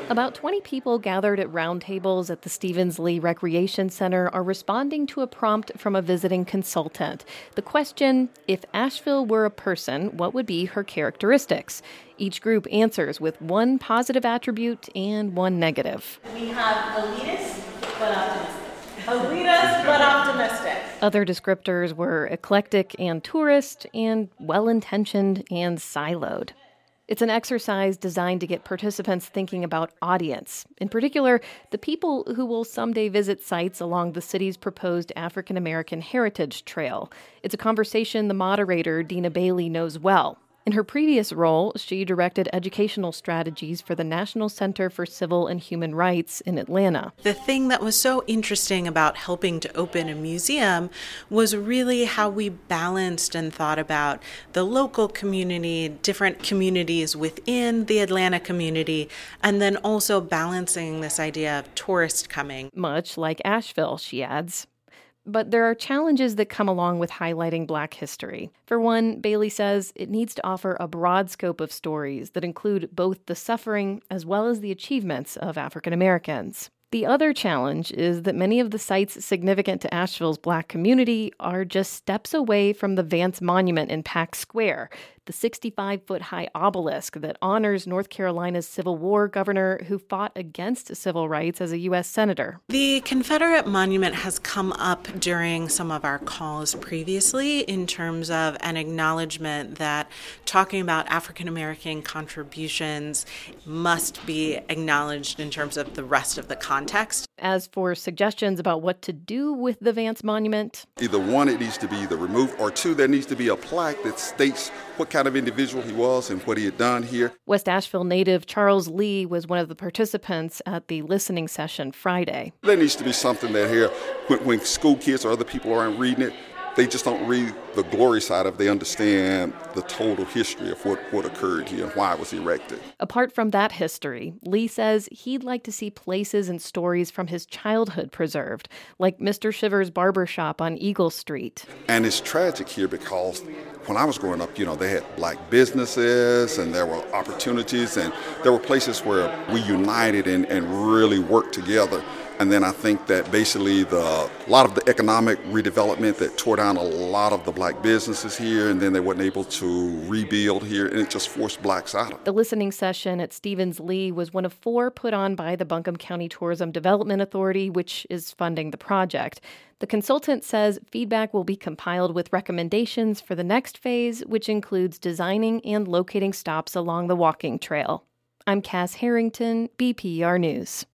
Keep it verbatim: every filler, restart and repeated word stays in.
About twenty people gathered at round tables at the Stevens Lee Recreation Center are responding to a prompt from a visiting consultant. The question, if Asheville were a person, what would be her characteristics? Each group answers with one positive attribute and one negative. We have elitist but optimistic. Elitist but optimistic. Other descriptors were eclectic and tourist, and well-intentioned and siloed. It's an exercise designed to get participants thinking about audience, in particular, the people who will someday visit sites along the city's proposed African American Heritage Trail. It's a conversation the moderator, Dina Bailey, knows well. In her previous role, she directed educational strategies for the National Center for Civil and Human Rights in Atlanta. The thing that was so interesting about helping to open a museum was really how we balanced and thought about the local community, different communities within the Atlanta community, and then also balancing this idea of tourists coming. Much like Asheville, she adds. But there are challenges that come along with highlighting Black history. For one, Bailey says it needs to offer a broad scope of stories that include both the suffering as well as the achievements of African Americans. The other challenge is that many of the sites significant to Asheville's Black community are just steps away from the Vance Monument in Pack Square, the sixty-five-foot-high obelisk that honors North Carolina's Civil War governor who fought against civil rights as a U S senator. The Confederate Monument has come up during some of our calls previously in terms of an acknowledgement that talking about African American contributions must be acknowledged in terms of the rest of the context. As for suggestions about what to do with the Vance Monument, either one, it needs to be either removed, or two, there needs to be a plaque that states what kind of individual he was and what he had done here. West Asheville native Charles Lee was one of the participants at the listening session Friday. There needs to be something that here, when, when school kids or other people aren't reading it, they just don't read the glory side of it. They understand the total history of what, what occurred here and why it was erected. Apart from that history, Lee says he'd like to see places and stories from his childhood preserved, like Mister Shiver's barbershop on Eagle Street. And it's tragic here because when I was growing up, you know, they had Black businesses and there were opportunities and there were places where we united and, and really worked together. And then I think that basically the a lot of the economic redevelopment that tore down a lot of the Black businesses here, and then they weren't able to rebuild here, and it just forced Blacks out of it. The listening session at Stevens Lee was one of four put on by the Buncombe County Tourism Development Authority, which is funding the project. The consultant says feedback will be compiled with recommendations for the next phase, which includes designing and locating stops along the walking trail. I'm Cass Harrington, B P R News.